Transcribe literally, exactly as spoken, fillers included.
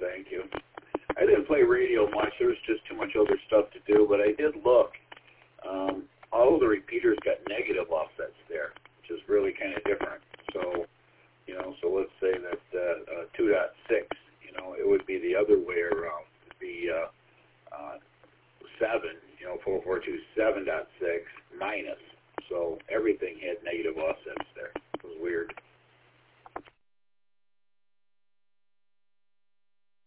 thank you. I didn't play radio much. There was just too much other stuff to do, but I did look. Um, all of the repeaters got negative offsets there, which is really kind of different. So, you know, so let's say that uh, uh, two point six, you know, it would be the other way around. It would be uh, uh, seven, you know, four four two seven point six minus. So everything had negative offsets there. It was weird.